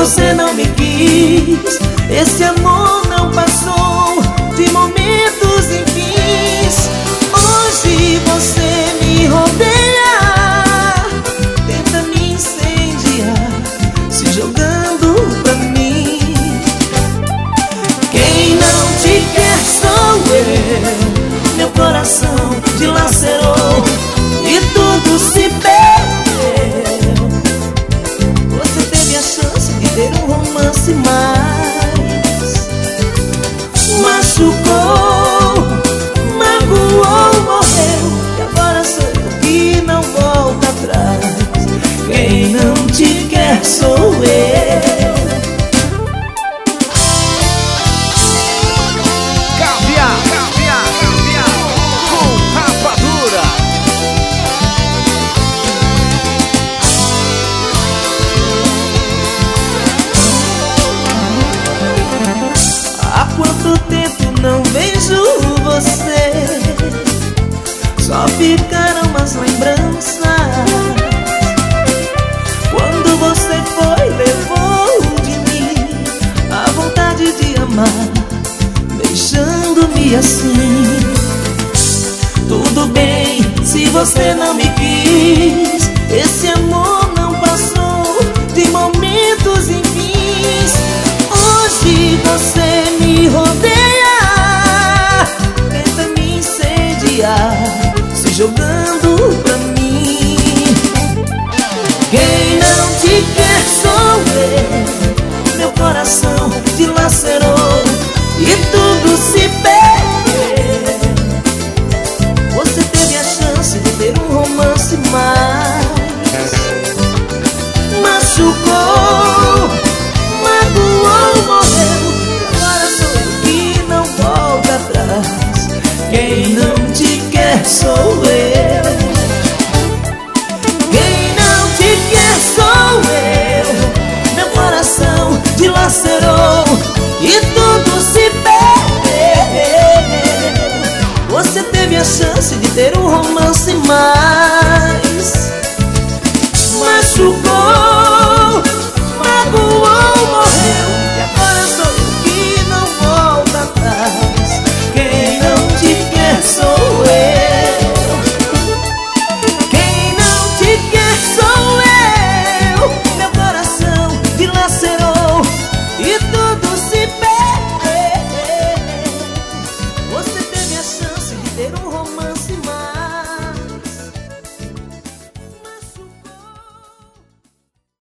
você não me quis. Esse amor não passou de momentos infins. Hoje você me rodeia, tenta me incendiar, se jogando pra mim. Quem não te quer sou eu, meu coração dilacerou e tudo se perdeu. Você teve a chance de ter um romance, mas machucou, magoou, morreu. E agora sou eu que não volta atrás. Quem não te quer sou eu. Caviar, caviar, caviar com rapadura. Há quanto tempo não vejo você? Só ficaram as lembranças. Quando você foi, levou de mim a vontade de amar, deixando-me assim. Tudo bem se você não me quis. Esse amor não passou de momentos infins. Hoje você me rodeia, tenta me incendiar, se jogando pra mim. Quem não te quer sou eu, meu coração dilacerou e tudo se perdeu. Você teve a chance de ter um romance, mas machucou, magoou, morreu. Agora sou eu que não volta atrás. Quem não te quer sou eu. Quem não te quer sou eu, meu coração dilacerou e tudo se perdeu. Você teve a chance de ter um romance, mas